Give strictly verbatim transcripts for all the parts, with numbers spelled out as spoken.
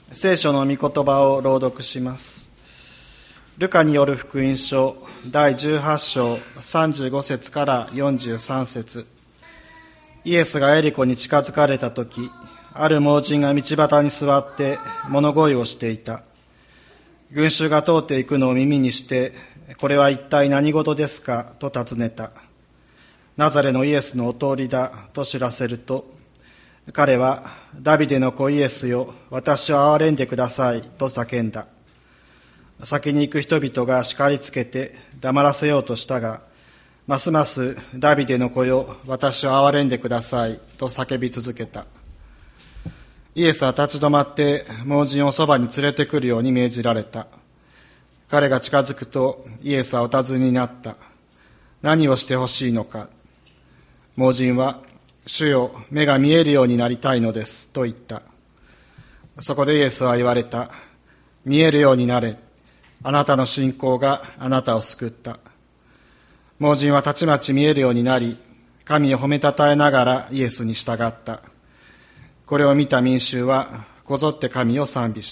聖書の御言葉を朗読します。ルカによる福音書だいじゅうはち章さんじゅうご節からよんじゅうさん節。イエスがエリコに近づかれたとき、ある盲人が道端に座って物乞いをしていた。群衆が通っていくのを耳にして、これは一体何事ですかと尋ねた。ナザレのイエスのお通りだと知らせると、彼は、ダビデの子イエスよ、私を憐れんでくださいと叫んだ。先に行く人々が叱りつけて黙らせようとしたが、ますますダビデの子よ、私を憐れんでくださいと叫び続けた。イエスは立ち止まって盲人をそばに連れてくるように命じられた。彼が近づくとイエスはお尋ねになった。何をしてほしいのか。盲人は、主よ、目が見えるようになりたいのですと言った。そこでイエスは言われた。見えるようになれ。あなたの信仰があなたを救った。盲人はたちまち見えるようになり、神を褒めたたえながらイエスに従った。これを見た民衆はこぞって神を賛美した。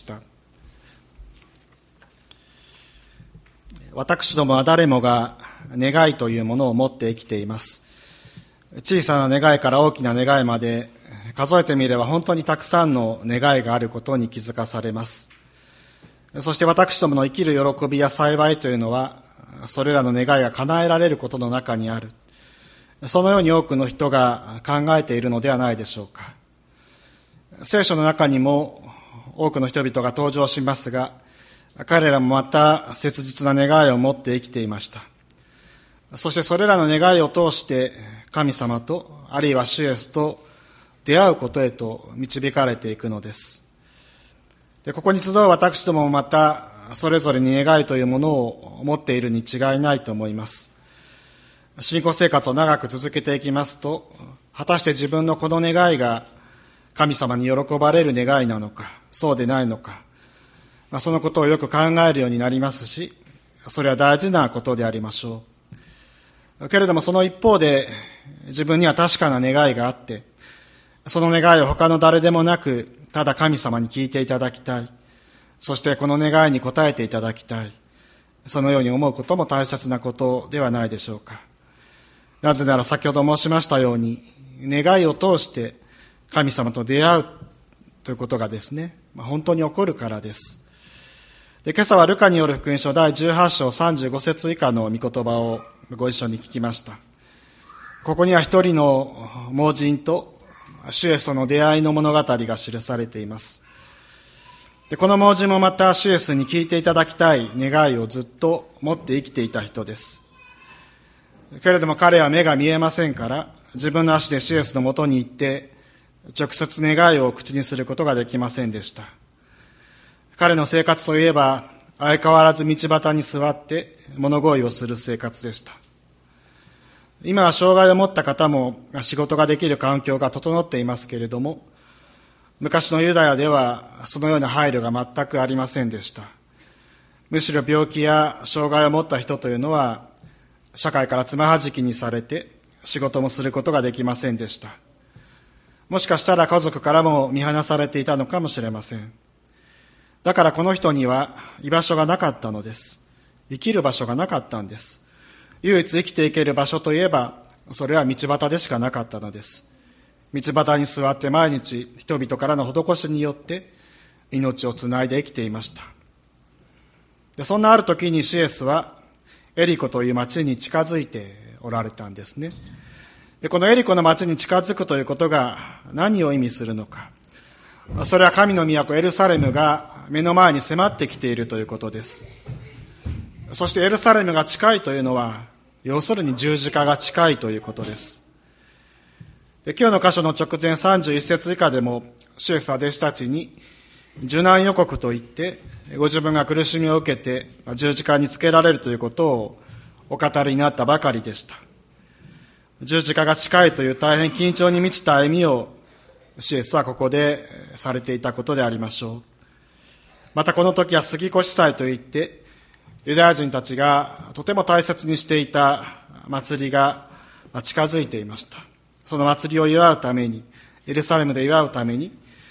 私どもは誰もが願いというものを持って生きています。小さな願いから大きな願いまで数えてみれば本当にたくさんの願いがあることに気づかされます。そして私どもの生きる喜びや幸いというのはそれらの願いが叶えられることの中にある。そのように多くの人が考えているのではないでしょうか。聖書の中にも多くの人々が登場しますが、彼らもまた切実な願いを持って生きていました。そしてそれらの願いを通して神様とあるいは主イエスと出会うことへと導かれていくのです。で、ここに集う私どももまたそれぞれに願いというものを持っているに違いないと思います。信仰生活を長く続けていきますと、果たして自分のこの願いが神様に喜ばれる願いなのか、そうでないのか、まあ、そのことをよく考えるようになりますし、それは大事なことでありましょう。けれどもその一方で、自分には確かな願いがあって、その願いを他の誰でもなく、ただ神様に聞いていただきたい。そしてこの願いに応えていただきたい。そのように思うことも大切なことではないでしょうか。なぜなら先ほど申しましたように、願いを通して神様と出会うということがですね、本当に起こるからです。で、今朝はルカによる福音書だいじゅうはち章さんじゅうご節以下の御言葉をご一緒に聞きました。ここには一人の盲人と主イエスとの出会いの物語が記されています。で、この盲人もまた主イエスに聞いていただきたい願いをずっと持って生きていた人です。けれども彼は目が見えませんから、自分の足で主イエスのもとに行って直接願いを口にすることができませんでした。彼の生活といえば相変わらず道端に座って物乞いをする生活でした。今は障害を持った方も仕事ができる環境が整っていますけれども、昔のユダヤではそのような配慮が全くありませんでした。むしろ病気や障害を持った人というのは社会からつまはじきにされて仕事もすることができませんでした。もしかしたら家族からも見放されていたのかもしれません。だからこの人には居場所がなかったのです。生きる場所がなかったんです。唯一生きていける場所といえば、それは道端でしかなかったのです。道端に座って毎日人々からの施しによって命をつないで生きていました。で、そんなある時にシエスはエリコという町に近づいておられたんですね。で、このエリコの町に近づくということが何を意味するのか。それは神の都エルサレムが目の前に迫ってきているということです。そしてエルサレムが近いというのは、要するに十字架が近いということです。で、今日の箇所の直前さんじゅういち節以下でも、主イエスは弟子たちに、受難予告といって、ご自分が苦しみを受けて十字架につけられるということをお語りになったばかりでした。十字架が近いという大変緊張に満ちた歩みを、主イエスはここでされていたことでありましょう。またこの時は杉越祭といって、ユダヤ人たちがとても大切にしていた祭りが近づいていました。その祭りを祝うために、エルサレムで祝うために、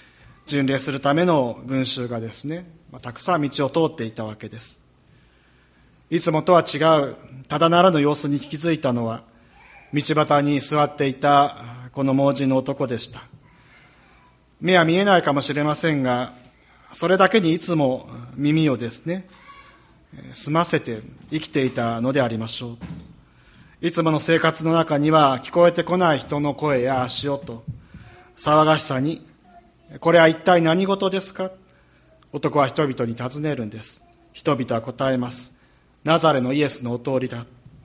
巡礼するための群衆がですね、たくさん道を通っていたわけです。いつもとは違うただならぬ様子に気づいたのは、道端に座っていたこの盲人の男でした。目は見えないかもしれませんが、それだけにいつも耳をですね、澄ませて生きていたのでありましょう。いつもの生活の中には聞こえてこない人の声や足音、騒がしさに、これは一体何事ですか？男は人々に尋ねるんです。人々は答えます。ナザレのイエスのお通りだ。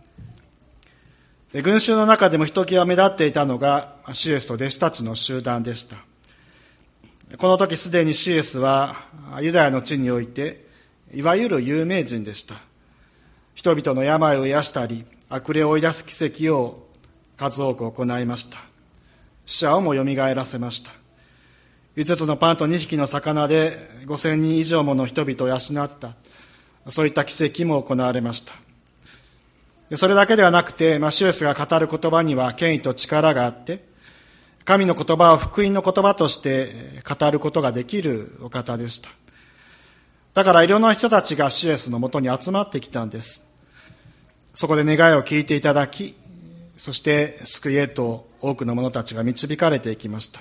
群衆の中でもひときわ目立っていたのが主イエスと弟子たちの集団でした。この時すでに主イエスはユダヤの地においていわゆる有名人でした。人々の病を癒したり悪霊を追い出す奇跡を数多く行いました。死者をもよみがえらせました。五つのパンと二匹の魚で五千人以上もの人々を養った、そういった奇跡も行われました。それだけではなくて、まあ、主イエスが語る言葉には権威と力があって、神の言葉を福音の言葉として語ることができるお方でした。だからいろんな人たちが主イエスのもとに集まってきたんです。そこで願いを聞いていただき、そして救いへと多くの者たちが導かれていきました。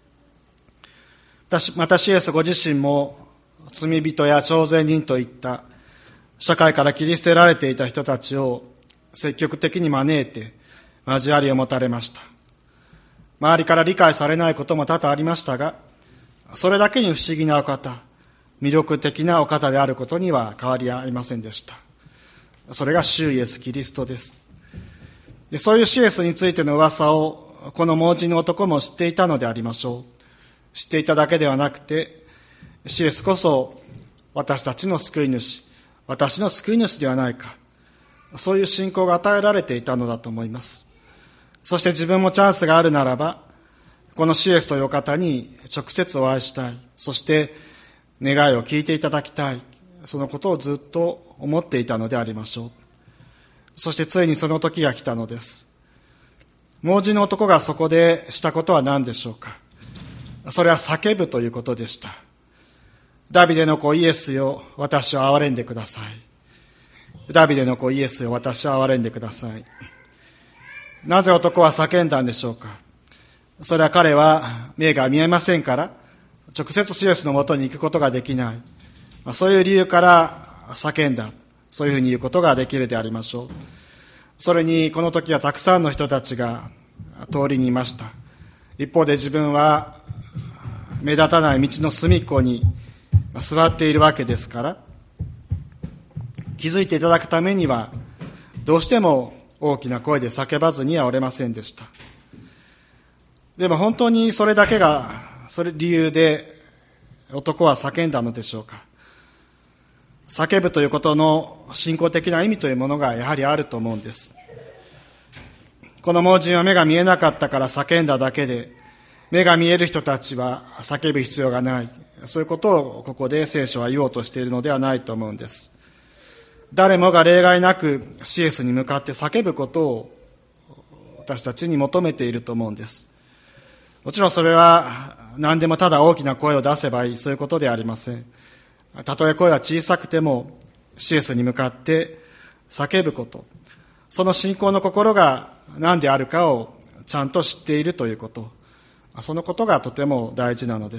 また主イエスご自身も罪人や徴税人といった社会から切り捨てられていた人たちを積極的に招いて交わりを持たれました。周りから理解されないことも多々ありましたが、それだけに不思議なお方、魅力的なお方であることには変わりありませんでした。それが主イエスキリストです。で、そういう主イエスについての噂をこの盲人の男も知っていたのでありましょう。知っていただけではなくて、主イエスこそ私たちの救い主、私の救い主ではないか、そういう信仰が与えられていたのだと思います。そして自分もチャンスがあるならば、この主イエスという方に直接お会いしたい、そして願いを聞いていただきたい、そのことをずっと思っていたのでありましょう。そしてついにその時が来たのです。盲人の男がそこでしたことは何でしょうか。それは叫ぶということでした。ダビデの子イエスよ、私を憐れんでください。ダビデの子イエスよ、私を憐れんでください。なぜ男は叫んだんでしょうか。それは彼は目が見えませんから、直接主イエスのもとに行くことができない。そういう理由から叫んだ。そういうふうに言うことができるでありましょう。それにこの時はたくさんの人たちが通りにいました。一方で自分は目立たない道の隅っこに座っているわけですから、気づいていただくためにはどうしても大きな声で叫ばずにはおれませんでした。でも本当にそれだけがそれ理由で男は叫んだのでしょうか。叫ぶということの信仰的な意味というものがやはりあると思うんです。この盲人は目が見えなかったから叫んだだけで、目が見える人たちは叫ぶ必要がない、そういうことをここで聖書は言おうとしているのではないと思うんです。誰もが例外なく主イエスに向かって叫ぶことを私たちに求めていると思うんです。もちろんそれは何でもただ大きな声を出せばいい、そういうことではありません。たとえ声は小さくても主イエスに向かって叫ぶこと、その信仰の心が何であるかをちゃんと知っているということ、そのことがとても大事なのです。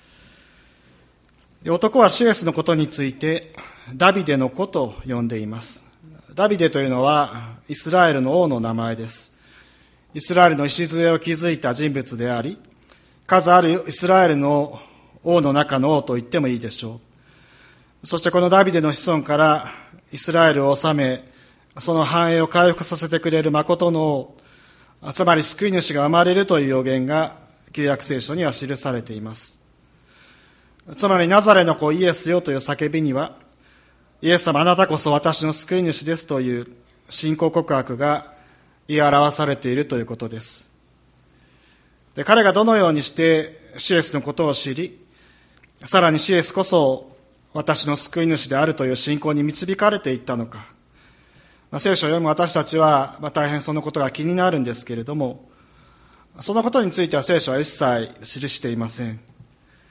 で、男は主イエスのことについてダビデの子と呼んでいます。ダビデというのはイスラエルの王の名前です。イスラエルの礎を築いた人物であり、数あるイスラエルの王の中の王と言ってもいいでしょう。そしてこのダビデの子孫からイスラエルを治め、その繁栄を回復させてくれる誠の王、つまり救い主が生まれるという予言が旧約聖書には記されています。つまりナザレの子イエスよという叫びには、イエス様あなたこそ私の救い主ですという信仰告白が言い表されているということです。で、彼がどのようにして主イエスのことを知り、さらに主イエスこそ私の救い主であるという信仰に導かれていったのか、まあ、聖書を読む私たちは、まあ、大変そのことが気になるんですけれども、そのことについては聖書は一切記していません。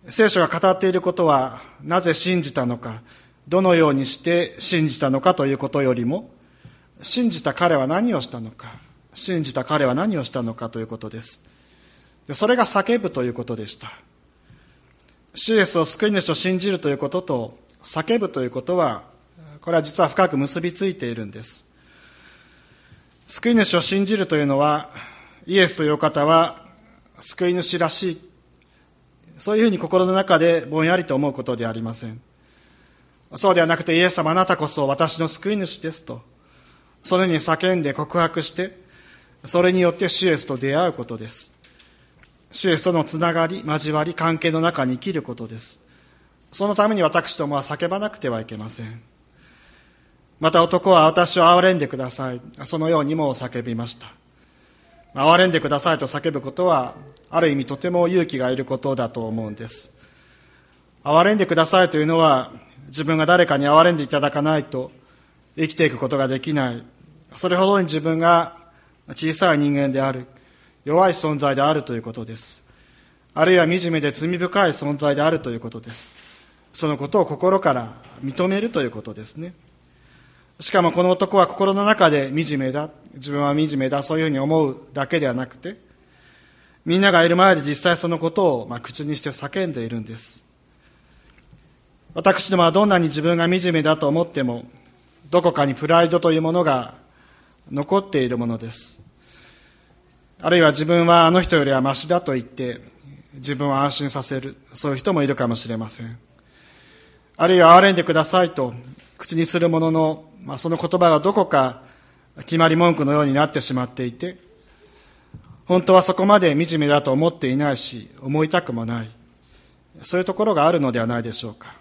聖書が語っていることはなぜ信じたのか、どのようにして信じたのかということよりも、信じた彼は何をしたのか、信じた彼は何をしたのかということです。それが叫ぶということでした。主イエスを救い主と信じるということと叫ぶということは、これは実は深く結びついているんです。救い主を信じるというのは、イエスという方は救い主らしい、そういうふうに心の中でぼんやりと思うことではありません。そうではなくて、イエス様あなたこそ私の救い主ですと、そのように叫んで告白して、それによって主イエスと出会うことです。主イエスとのつながり、交わり、関係の中に生きることです。そのために私どもは叫ばなくてはいけません。また男は私を憐れんでください、そのようにも叫びました。憐れんでくださいと叫ぶことは、ある意味とても勇気がいることだと思うんです。憐れんでくださいというのは、自分が誰かに憐れんでいただかないと生きていくことができない、それほどに自分が小さい人間である、弱い存在であるということです。あるいは惨めで罪深い存在であるということです。そのことを心から認めるということですね。しかもこの男は心の中で惨めだ、自分は惨めだ、そういうふうに思うだけではなくて、みんながいる前で実際そのことをまあ口にして叫んでいるんです。私どもはどんなに自分が惨めだと思っても、どこかにプライドというものが残っているものです。あるいは自分はあの人よりはマシだと言って自分を安心させる、そういう人もいるかもしれません。あるいは憐れんでくださいと口にするものの、まあ、その言葉がどこか決まり文句のようになってしまっていて、本当はそこまで惨めだと思っていないし、思いたくもない、そういうところがあるのではないでしょうか。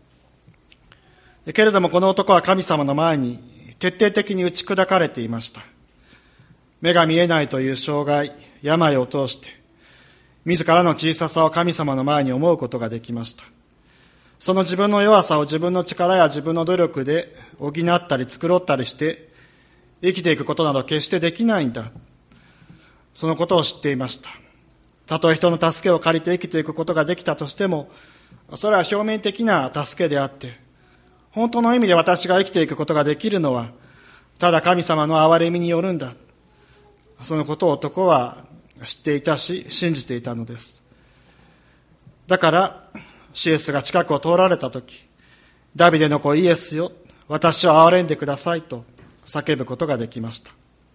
けれどもこの男は神様の前に徹底的に打ち砕かれていました。目が見えないという障害、病を通して自らの小ささを神様の前に思うことができました。その自分の弱さを自分の力や自分の努力で補ったり繕ったりして生きていくことなど決してできないんだ、そのことを知っていました。たとえ人の助けを借りて生きていくことができたとしても、それは表面的な助けであって、本当の意味で私が生きていくことができるのはただ神様の憐れみによるんだ、そのことを男は知っていたし信じていたのです。だから主イエスが近くを通られたとき、ダビデの子イエスよ、私を憐れんでくださいと叫ぶことができました。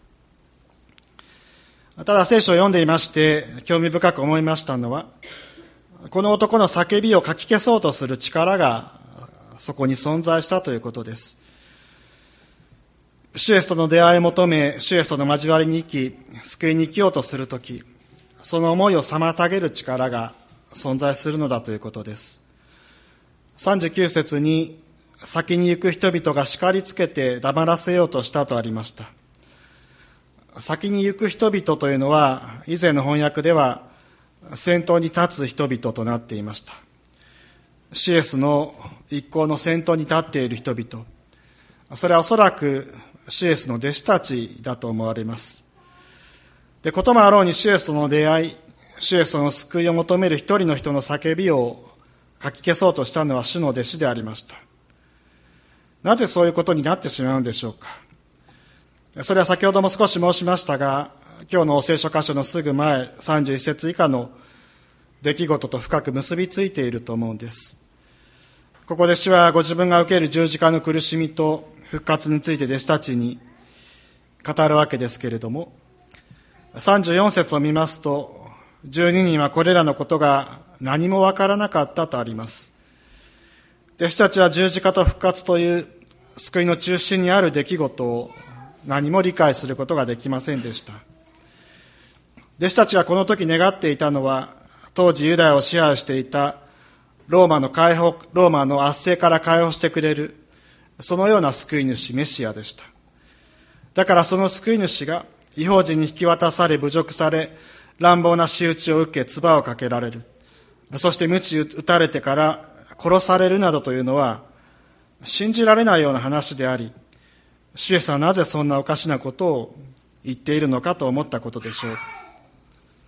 ただ聖書を読んでいまして興味深く思いましたのは、この男の叫びをかき消そうとする力がそこに存在したということです。主イエスとの出会いを求め、主イエスとの交わりに生き、救いに生きようとするとき、その思いを妨げる力が存在するのだということです。さんじゅうきゅう節に、先に行く人々が叱りつけて黙らせようとしたとありました。先に行く人々というのは、以前の翻訳では、先頭に立つ人々となっていました。主イエスの一行の先頭に立っている人々、それはおそらく主イエスの弟子たちだと思われます。で、こともあろうに主イエスとの出会い、主イエスの救いを求める一人の人の叫びをかき消そうとしたのは主の弟子でありました。なぜそういうことになってしまうんでしょうか。それは先ほども少し申しましたが、今日の聖書箇所のすぐ前、さんじゅういち節以下の出来事と深く結びついていると思うんです。ここで主はご自分が受ける十字架の苦しみと復活について弟子たちに語るわけですけれども、さんじゅうよん節を見ますと、じゅうににんはこれらのことが何もわからなかったとあります。弟子たちは十字架と復活という救いの中心にある出来事を何も理解することができませんでした。弟子たちがこの時願っていたのは、当時ユダヤを支配していたローマの解放、ローマの圧政から解放してくれる、そのような救い主メシアでした。だからその救い主が異邦人に引き渡され侮辱され、乱暴な仕打ちを受け唾をかけられる、そして鞭打たれてから殺されるなどというのは信じられないような話であり、主イエスはなぜそんなおかしなことを言っているのかと思ったことでしょう。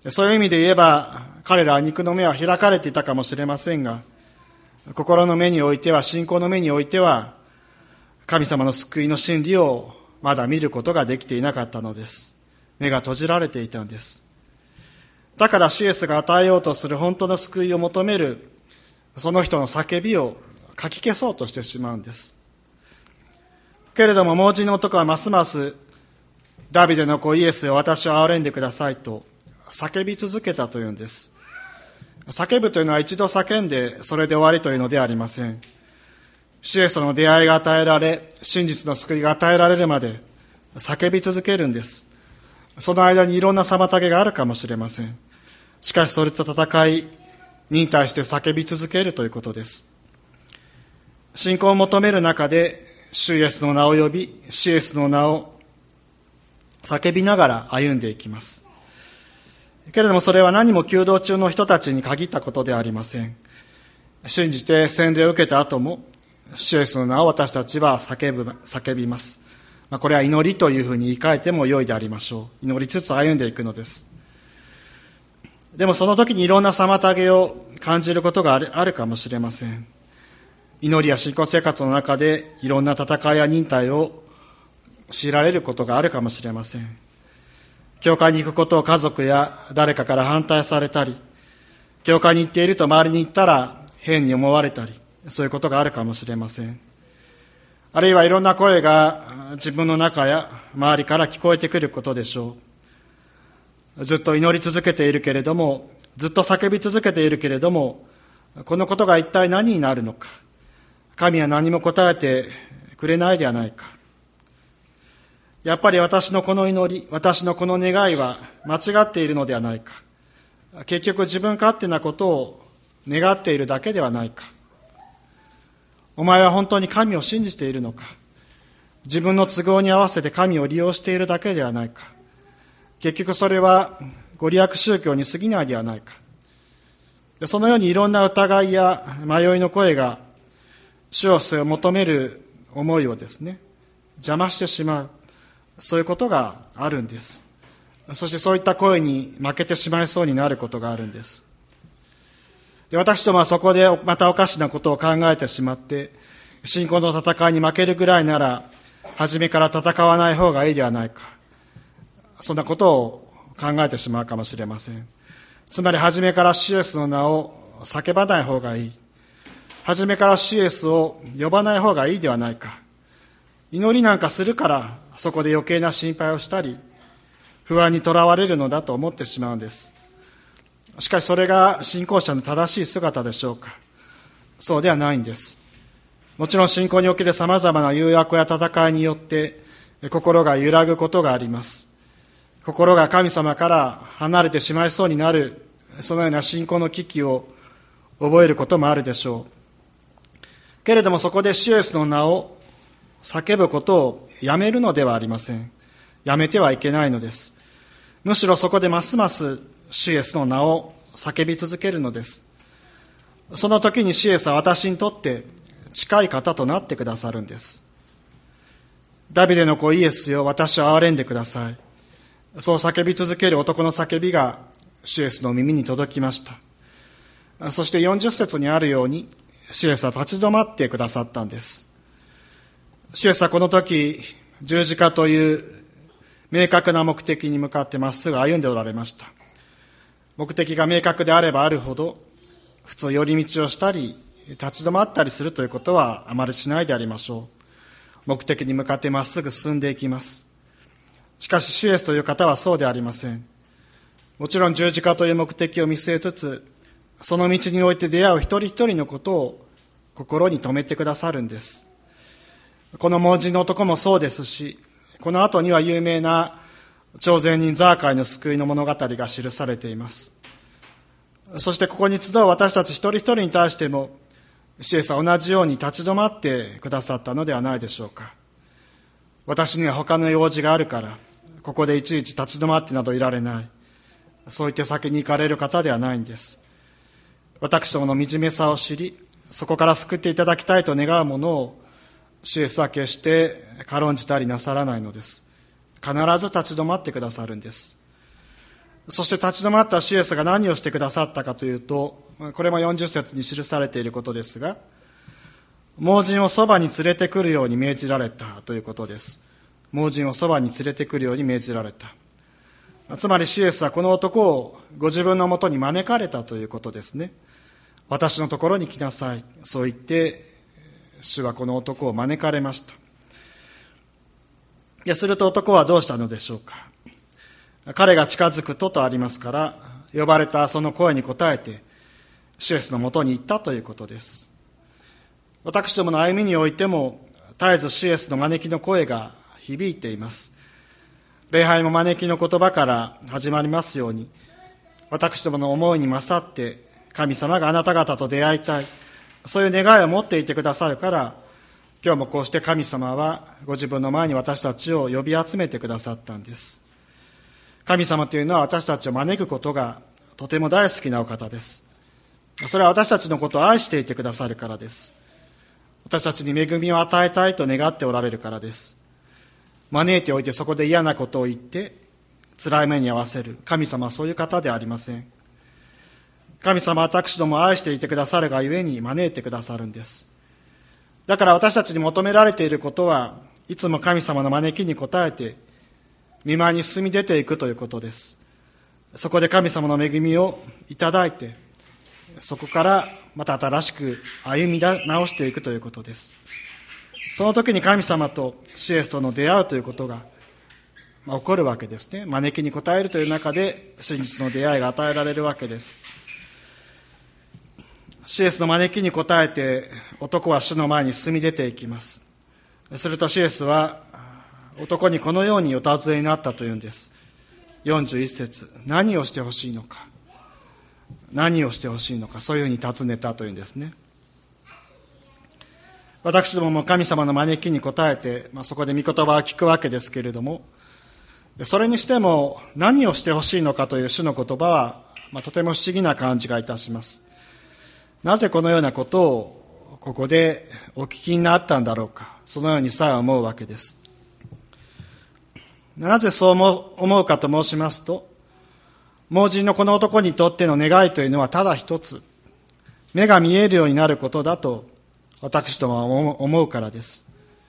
そういう意味で言えば、彼らは肉の目は開かれていたかもしれませんが、心の目においては、信仰の目においては、神様の救いの真理をまだ見ることができていなかったのです。目が閉じられていたんです。だから主イエスが与えようとする本当の救いを求める、その人の叫びをかき消そうとしてしまうんです。けれども、盲人の男はますます、ダビデの子イエスよ、私を憐れんでくださいと叫び続けたというんです。叫ぶというのは一度叫んでそれで終わりというのではありません。主イエスとの出会いが与えられ、真実の救いが与えられるまで叫び続けるんです。その間にいろんな妨げがあるかもしれません。しかしそれと戦い、忍耐して叫び続けるということです。信仰を求める中で、主イエスの名を呼び、主イエスの名を叫びながら歩んでいきます。けれどもそれは何も求道中の人たちに限ったことではありません。信じて洗礼を受けた後も、主イエスの名を私たちは叫ぶ、叫びます。まあ、これは祈りというふうに言い換えても良いでありましょう。祈りつつ歩んでいくのです。でもその時にいろんな妨げを感じることがある、あるかもしれません。祈りや信仰生活の中でいろんな戦いや忍耐を強いられることがあるかもしれません。教会に行くことを家族や誰かから反対されたり、教会に行っていると周りに行ったら変に思われたり、そういうことがあるかもしれません。あるいはいろんな声が自分の中や周りから聞こえてくることでしょう。ずっと祈り続けているけれども、ずっと叫び続けているけれども、このことが一体何になるのか。神は何も答えてくれないではないか。やっぱり私のこの祈り、私のこの願いは間違っているのではないか。結局自分勝手なことを願っているだけではないか。お前は本当に神を信じているのか。自分の都合に合わせて神を利用しているだけではないか。結局それはご利益宗教に過ぎないではないか。そのようにいろんな疑いや迷いの声が主を求める思いをですね、邪魔してしまう。そういうことがあるんです。そしてそういった声に負けてしまいそうになることがあるんです。で、私どもはそこでまたおかしなことを考えてしまって、信仰の戦いに負けるぐらいなら、初めから戦わない方がいいではないか。そんなことを考えてしまうかもしれません。つまり初めから主イエスの名を叫ばない方がいい。初めから主イエスを呼ばない方がいいではないか。祈りなんかするからそこで余計な心配をしたり不安にとらわれるのだと思ってしまうんです。しかしそれが信仰者の正しい姿でしょうか。そうではないんです。もちろん信仰におけるさまざまな誘惑や戦いによって心が揺らぐことがあります。心が神様から離れてしまいそうになる、そのような信仰の危機を覚えることもあるでしょう。けれどもそこで主イエスの名を叫ぶことをやめるのではありません。やめてはいけないのです。むしろそこでますます主イエスの名を叫び続けるのです。その時に主イエスは私にとって近い方となってくださるんです。ダビデの子イエスよ、私を憐れんでください。そう叫び続ける男の叫びが主イエスの耳に届きました。そしてよんじゅっ節にあるように主イエスは立ち止まってくださったんです。主イエスはこの時十字架という明確な目的に向かってまっすぐ歩んでおられました。目的が明確であればあるほど普通寄り道をしたり立ち止まったりするということはあまりしないでありましょう。目的に向かってまっすぐ進んでいきます。しかし主イエスという方はそうでありません。もちろん十字架という目的を見据えつつ、その道において出会う一人一人のことを心に留めてくださるんです。この盲人の男もそうですし、この後には有名な徴税人ザーカイの救いの物語が記されています。そしてここに集う私たち一人一人に対しても、主イエスは同じように立ち止まってくださったのではないでしょうか。私には他の用事があるから、ここでいちいち立ち止まってなどいられない。そう言って先に行かれる方ではないんです。私どもの惨めさを知り、そこから救っていただきたいと願うものを、主イエスは決して軽んじたりなさらないのです。必ず立ち止まってくださるんです。 そして立ち止まった主イエスが何をしてくださったかというと、これもよんじゅっ節に記されていることですが、盲人をそばに連れてくるように命じられたということです。盲人をそばに連れてくるように命じられた。つまり主イエスはこの男をご自分のもとに招かれたということですね。私のところに来なさい。そう言って主はこの男を招かれました。いや、すると男はどうしたのでしょうか。彼が近づくととありますから、呼ばれたその声に応えて主イエスのもとに行ったということです。私どもの歩みにおいても絶えず主イエスの招きの声が響いています。礼拝も招きの言葉から始まりますように、私どもの思いに勝って神様があなた方と出会いたい、そういう願いを持っていてくださるから、今日もこうして神様はご自分の前に私たちを呼び集めてくださったんです。神様というのは私たちを招くことがとても大好きなお方です。それは私たちのことを愛していてくださるからです。私たちに恵みを与えたいと願っておられるからです。招いておいてそこで嫌なことを言って辛い目に遭わせる神様はそういう方ではありません。神様は私どもを愛していてくださるがゆえに招いてくださるんです。だから私たちに求められていることはいつも神様の招きに応えて御前に進み出ていくということです。そこで神様の恵みをいただいて、そこからまた新しく歩み直していくということです。その時に神様と主イエスとの出会うということが、まあ、起こるわけですね。招きに応えるという中で真実の出会いが与えられるわけです。主イエスの招きに応えて男は主の前に進み出ていきます。すると主イエスは男にこのようにお尋ねになったというんです。よんじゅういち節、何をしてほしいのか、何をしてほしいのか、そういうふうに尋ねたというんですね。私どもも神様の招きに応えて、まあ、そこで御言葉を聞くわけですけれども、それにしても何をしてほしいのかという主の言葉は、まあ、とても不思議な感じがいたします。なぜこのようなことをここでお聞きになったんだろうか、そのようにさえ思うわけです。なぜそう思うかと申しますと、盲人のこの男にとっての願いというのはただ一つ、目が見えるようになることだと私どもは思うからです。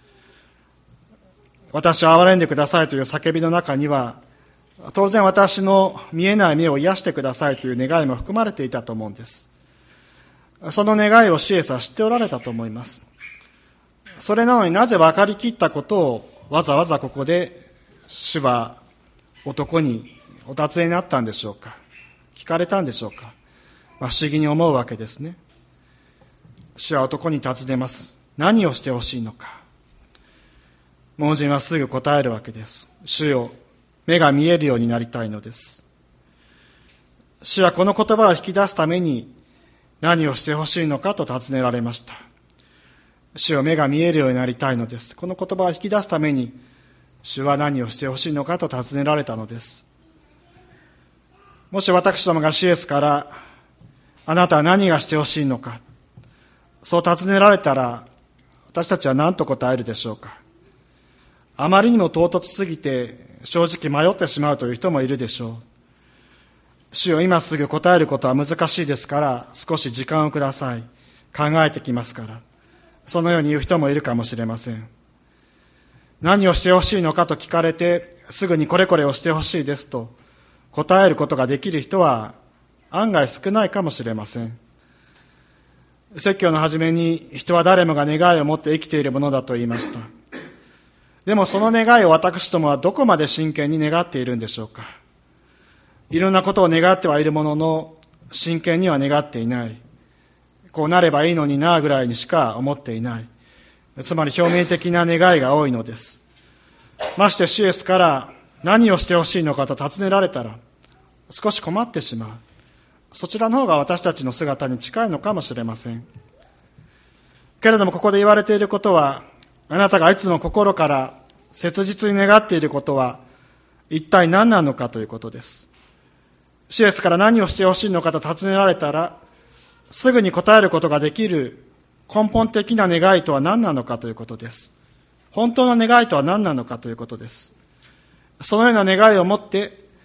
私を憐れんでくださいという叫びの中には、当然私の見えない目を癒してくださいという願いも含まれていたと思うんです。その願いを主イエスは知っておられたと思います。それなのになぜ分かりきったことをわざわざここで主は男にお尋ねになったんでしょうか、聞かれたんでしょうか。まあ、不思議に思うわけですね。主は男に尋ねます。何をしてほしいのか。盲人はすぐ答えるわけです。主よ、目が見えるようになりたいのです。主はこの言葉を引き出すために何をしてほしいのかと尋ねられました。主よ、目が見えるようになりたいのです。この言葉を引き出すために主は何をしてほしいのかと尋ねられたのです。もし私どもが主イエスからあなたは何がしてほしいのか、そう尋ねられたら私たちは何と答えるでしょうか。あまりにも唐突すぎて正直迷ってしまうという人もいるでしょう。主よ、今すぐ答えることは難しいですから少し時間をください、考えてきますから、そのように言う人もいるかもしれません。何をしてほしいのかと聞かれてすぐにこれこれをしてほしいですと答えることができる人は案外少ないかもしれません。説教の初めに人は誰もが願いを持って生きているものだと言いました。でもその願いを私どもはどこまで真剣に願っているんでしょうか。いろんなことを願ってはいるものの真剣には願っていない、こうなればいいのになぐらいにしか思っていない、つまり表面的な願いが多いのです。まして主イエスから何をしてほしいのかと尋ねられたら少し困ってしまう。そちらの方が私たちの姿に近いのかもしれません。けれどもここで言われていることは、あなたがいつも心から切実に願っていることは一体何なのかということです。主イエスから何をしてほしいのかと尋ねられたらすぐに答えることができる根本的な願いとは何なのかということです。本当の願いとは何なのかということです。そのような願いを持って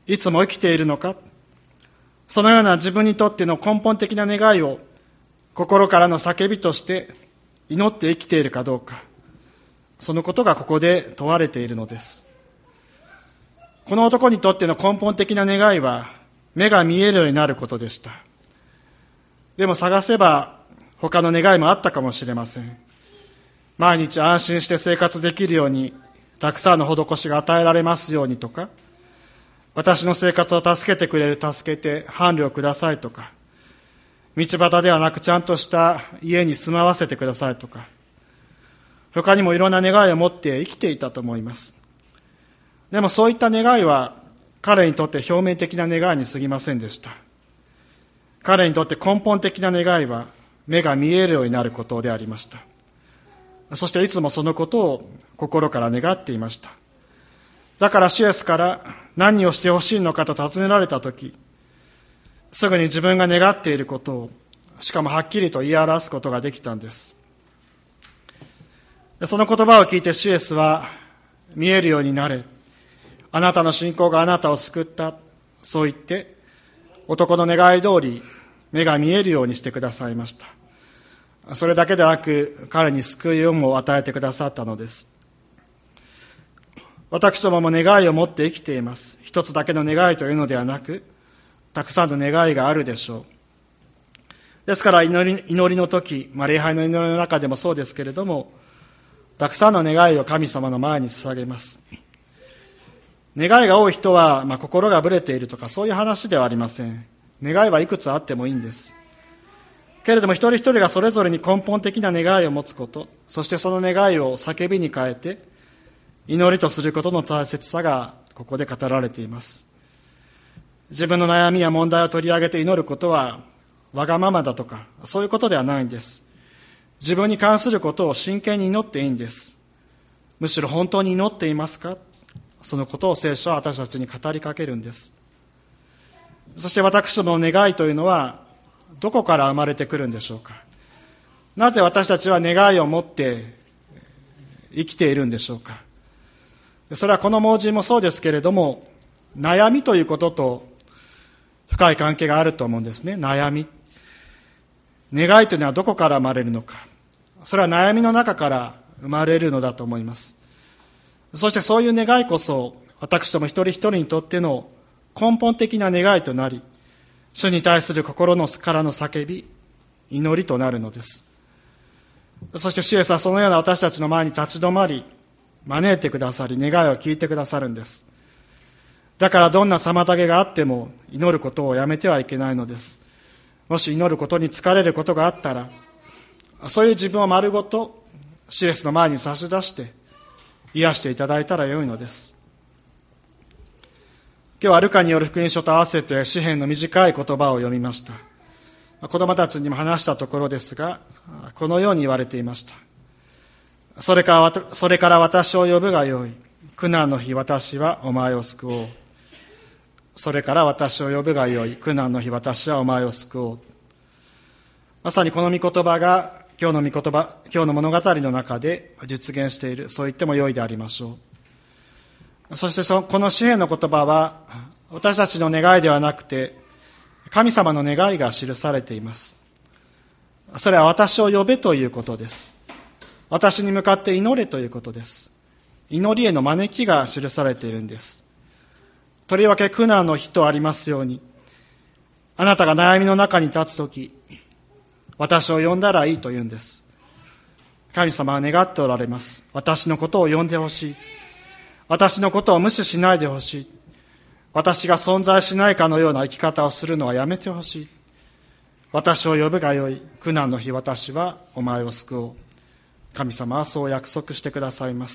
いつも生きているのか、そのような自分にとっての根本的な願いを心からの叫びとして祈って生きているかどうか、そのことがここで問われているのです。この男にとっての根本的な願いは目が見えるようになることでした。でも探せば他の願いもあったかもしれません。毎日安心して生活できるようにたくさんの施しが与えられますようにとか、私の生活を助けてくれる助けて伴侶くださいとか、道端ではなくちゃんとした家に住まわせてくださいとか、他にもいろんな願いを持って生きていたと思います。でもそういった願いは彼にとって表面的な願いに過ぎませんでした。彼にとって根本的な願いは目が見えるようになることでありました。そしていつもそのことを心から願っていました。だから主イエスから何をしてほしいのかと尋ねられたとき、すぐに自分が願っていることを、しかもはっきりと言い表すことができたんです。その言葉を聞いて主イエスは、見えるようになれ、あなたの信仰があなたを救った、そう言って男の願い通り目が見えるようにしてくださいました。それだけでなく彼に救いをも与えてくださったのです。私どもも願いを持って生きています。一つだけの願いというのではなく、たくさんの願いがあるでしょう。ですから祈り、祈りの時、まあ、礼拝の祈りの中でもそうですけれども、たくさんの願いを神様の前に捧げます。願いが多い人は、まあ、心がぶれているとかそういう話ではありません。願いはいくつあってもいいんです。けれども一人一人がそれぞれに根本的な願いを持つこと、そしてその願いを叫びに変えて祈りとすることの大切さがここで語られています。自分の悩みや問題を取り上げて祈ることはわがままだとかそういうことではないんです。自分に関することを真剣に祈っていいんです。むしろ本当に祈っていますか、そのことを聖書は私たちに語りかけるんです。そして私どもの願いというのはどこから生まれてくるんでしょうか。なぜ私たちは願いを持って生きているんでしょうか。それはこの盲人もそうですけれども、悩みということと深い関係があると思うんですね。悩み、願いというのはどこから生まれるのか。それは悩みの中から生まれるのだと思います。そしてそういう願いこそ私ども一人一人にとっての根本的な願いとなり、主に対する心のからの叫び、祈りとなるのです。そして主イエスはそのような私たちの前に立ち止まり、招いてくださり、願いを聞いてくださるんです。だからどんな妨げがあっても祈ることをやめてはいけないのです。もし祈ることに疲れることがあったら、そういう自分を丸ごと主イエスの前に差し出して癒していただいたらよいのです。今日はルカによる福音書と合わせて詩篇の短い言葉を読みました。子供たちにも話したところですが、このように言われていました。それから、それから私を呼ぶがよい。苦難の日私はお前を救おう。それから私を呼ぶがよい。苦難の日私はお前を救おう。まさにこの御言葉が今日の御言葉、今日の物語の中で実現している、そう言ってもよいでありましょう。そしてそこの詩篇の言葉は私たちの願いではなくて神様の願いが記されています。それは私を呼べということです。私に向かって祈れということです。祈りへの招きが記されているんです。とりわけ苦難の日とありますように、あなたが悩みの中に立つとき、私を呼んだらいいと言うんです。神様は願っておられます。私のことを呼んでほしい。私のことを無視しないでほしい。私が存在しないかのような生き方をするのはやめてほしい。私を呼ぶがよい。苦難の日私はお前を救おう。神様はそう約束してくださいます。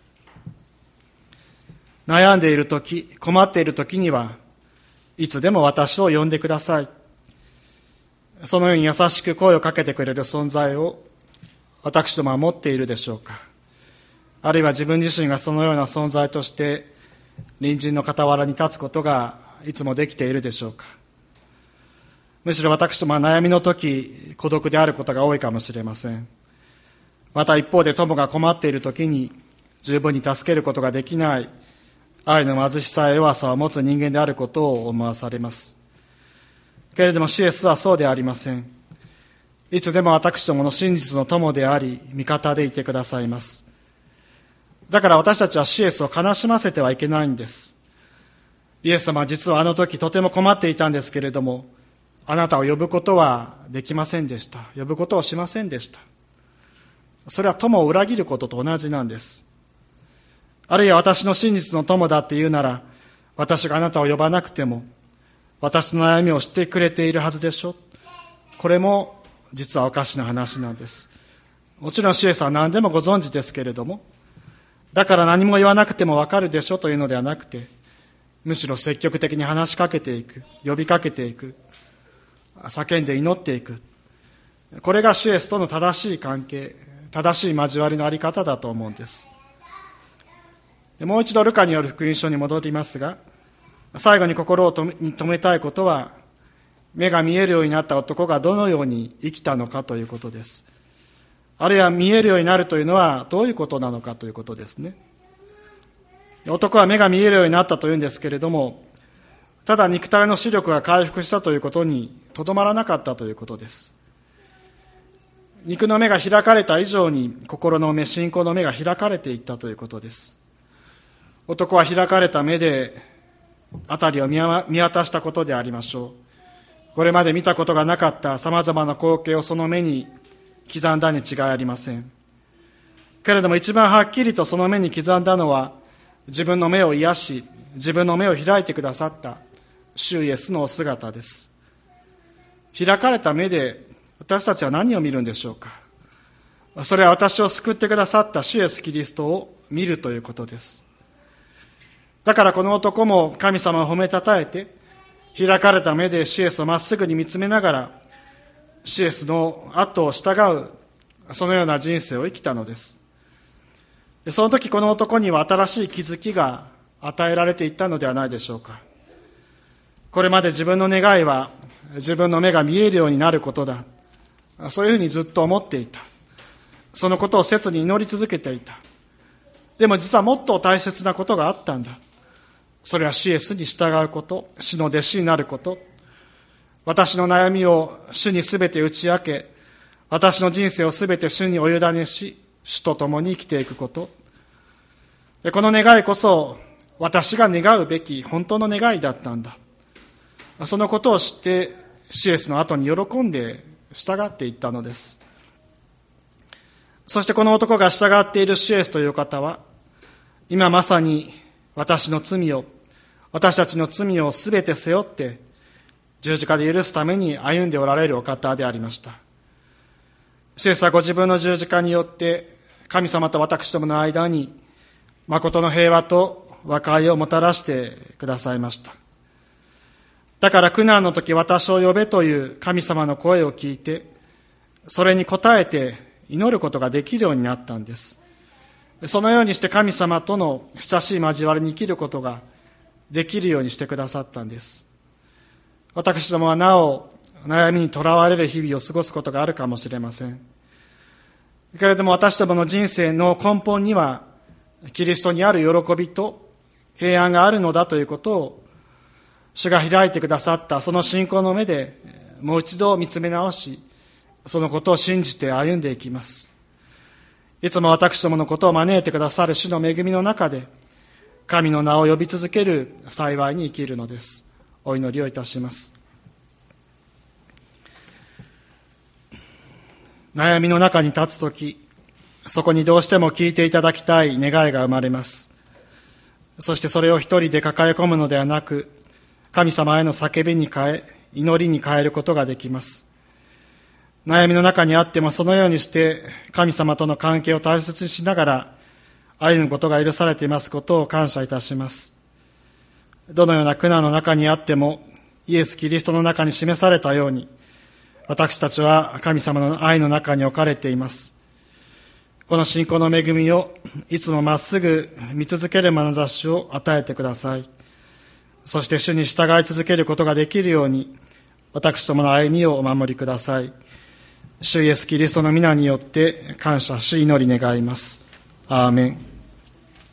悩んでいるとき、困っているときにはいつでも私を呼んでください。そのように優しく声をかけてくれる存在を私どもは持っているでしょうか。あるいは自分自身がそのような存在として隣人の傍らに立つことがいつもできているでしょうか。むしろ私どもは悩みの時孤独であることが多いかもしれません。また一方で友が困っている時に十分に助けることができない、 愛の貧しさや弱さを持つ人間であることを思わされます。けれども主イエスはそうではありません。いつでも私どもの真実の友であり、味方でいてくださいます。だから私たちは主イエスを悲しませてはいけないんです。イエス様は実はあの時とても困っていたんですけれども、あなたを呼ぶことはできませんでした。呼ぶことをしませんでした。それは友を裏切ることと同じなんです。あるいは私の真実の友だって言うなら、私があなたを呼ばなくても、私の悩みを知ってくれているはずでしょ。これも実はおかしな話なんです。もちろん主イエスは何でもご存知ですけれども、だから何も言わなくてもわかるでしょというのではなくて、むしろ積極的に話しかけていく、呼びかけていく、叫んで祈っていく。これが主イエスとの正しい関係、正しい交わりのあり方だと思うんです。でもう一度ルカによる福音書に戻りますが、最後に心を留めたいことは、目が見えるようになった男がどのように生きたのかということです。あるいは見えるようになるというのはどういうことなのかということですね。男は目が見えるようになったというんですけれども、ただ肉体の視力が回復したということにとどまらなかったということです。肉の目が開かれた以上に心の目、信仰の目が開かれていったということです。男は開かれた目で辺りを見渡したことでありましょう。これまで見たことがなかったさまざまな光景をその目に刻んだに違いありません。けれども一番はっきりとその目に刻んだのは、自分の目を癒し、自分の目を開いてくださった主イエスのお姿です。開かれた目で私たちは何を見るんでしょうか。それは私を救ってくださった主イエスキリストを見るということです。だからこの男も神様を褒めたたえて、開かれた目で主イエスをまっすぐに見つめながら、主イエスの後を従う、そのような人生を生きたのです。その時この男には新しい気づきが与えられていったのではないでしょうか。これまで自分の願いは自分の目が見えるようになることだ。そういうふうにずっと思っていた。そのことを切に祈り続けていた。でも実はもっと大切なことがあったんだ。それは主イエスに従うこと、主の弟子になること。私の悩みを主にすべて打ち明け、私の人生をすべて主にお委ねし、主と共に生きていくこと。でこの願いこそ私が願うべき本当の願いだったんだ。そのことを知って主イエスの後に喜んで従っていったのです。そしてこの男が従っている主イエスという方は、今まさに私の罪を、私たちの罪をすべて背負って十字架で許すために歩んでおられるお方でありました。主イエスはご自分の十字架によって神様と私どもの間に誠の平和と和解をもたらしてくださいました。だから苦難の時私を呼べという神様の声を聞いて、それに応えて祈ることができるようになったんです。そのようにして神様との親しい交わりに生きることができるようにしてくださったんです。私どもはなお悩みにとらわれる日々を過ごすことがあるかもしれません。けれども私どもの人生の根本にはキリストにある喜びと平安があるのだということを主が開いてくださったその信仰の目でもう一度見つめ直し、そのことを信じて歩んでいきます。いつも私どものことを招いてくださる主の恵みの中で神の名を呼び続ける幸いに生きるのです。お祈りをいたします。悩みの中に立つとき、そこにどうしても聞いていただきたい願いが生まれます。そしてそれを一人で抱え込むのではなく、神様への叫びに変え、祈りに変えることができます。悩みの中にあってもそのようにして神様との関係を大切にしながら歩むことが許されていますことを感謝いたします。どのような苦難の中にあってもイエス・キリストの中に示されたように、私たちは神様の愛の中に置かれています。この信仰の恵みをいつもまっすぐ見続ける眼差しを与えてください。そして主に従い続けることができるように私どもの歩みをお守りください。主イエスキリストの皆によって感謝し祈り願います。アーメン。